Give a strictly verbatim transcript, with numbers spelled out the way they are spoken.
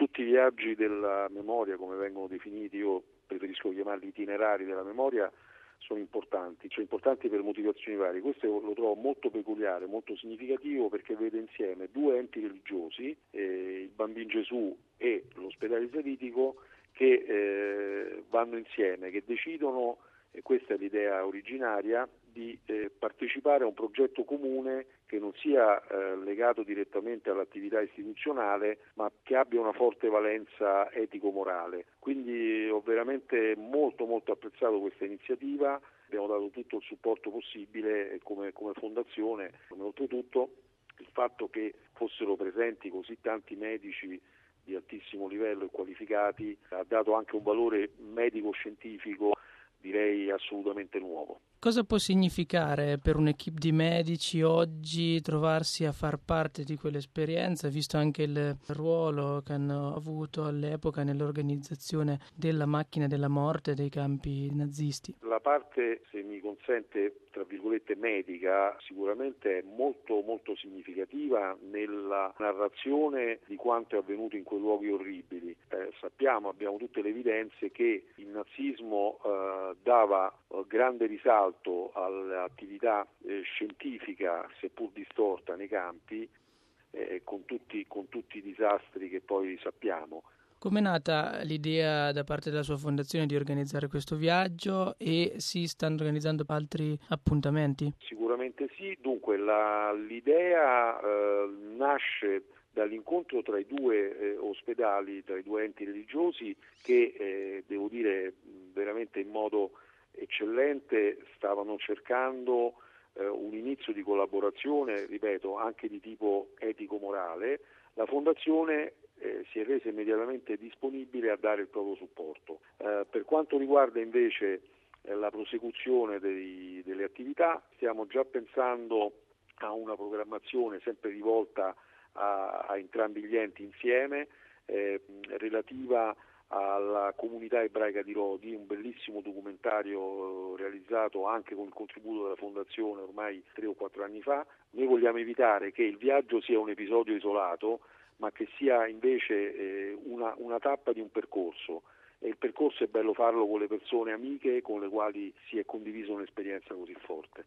tutti i viaggi della memoria, come vengono definiti, io preferisco chiamarli itinerari della memoria, sono importanti, cioè importanti per motivazioni varie. Questo lo trovo molto peculiare, molto significativo, perché vede insieme due enti religiosi, eh, il Bambino Gesù e l'ospedale israelitico, che eh, vanno insieme, che decidono, e questa è l'idea originaria, di eh, partecipare a un progetto comune che non sia eh, legato direttamente all'attività istituzionale, ma che abbia una forte valenza etico-morale. Quindi ho veramente molto molto apprezzato questa iniziativa, abbiamo dato tutto il supporto possibile come, come fondazione, come oltretutto il fatto che fossero presenti così tanti medici di altissimo livello e qualificati ha dato anche un valore medico-scientifico, direi assolutamente nuovo. Cosa può significare per un'equipe di medici oggi trovarsi a far parte di quell'esperienza, visto anche il ruolo che hanno avuto all'epoca nell'organizzazione della macchina della morte dei campi nazisti? La parte, se mi consente, tra virgolette medica, sicuramente è molto molto significativa nella narrazione di quanto è avvenuto in quei luoghi orribili. Eh, sappiamo, abbiamo tutte le evidenze che il nazismo eh, dava eh, grande risalto all'attività eh, scientifica, seppur distorta, nei campi, eh, con tutti, con tutti i disastri che poi sappiamo. Com'è nata l'idea da parte della sua fondazione di organizzare questo viaggio e si stanno organizzando altri appuntamenti? Sicuramente sì, dunque la, l'idea eh, nasce dall'incontro tra i due eh, ospedali, tra i due enti religiosi che, eh, devo dire, veramente in modo eccellente stavano cercando eh, un inizio di collaborazione, ripeto, anche di tipo etico-morale. La fondazione eh, si è resa immediatamente disponibile a dare il proprio supporto. Eh, per quanto riguarda invece eh, la prosecuzione dei, delle attività, stiamo già pensando a una programmazione sempre rivolta a, a entrambi gli enti insieme, eh, relativa alla comunità ebraica di Lodi, un bellissimo documentario realizzato anche con il contributo della Fondazione ormai tre o quattro anni fa. Noi vogliamo evitare che il viaggio sia un episodio isolato, ma che sia invece eh, una, una tappa di un percorso, e il percorso è bello farlo con le persone amiche con le quali si è condivisa un'esperienza così forte.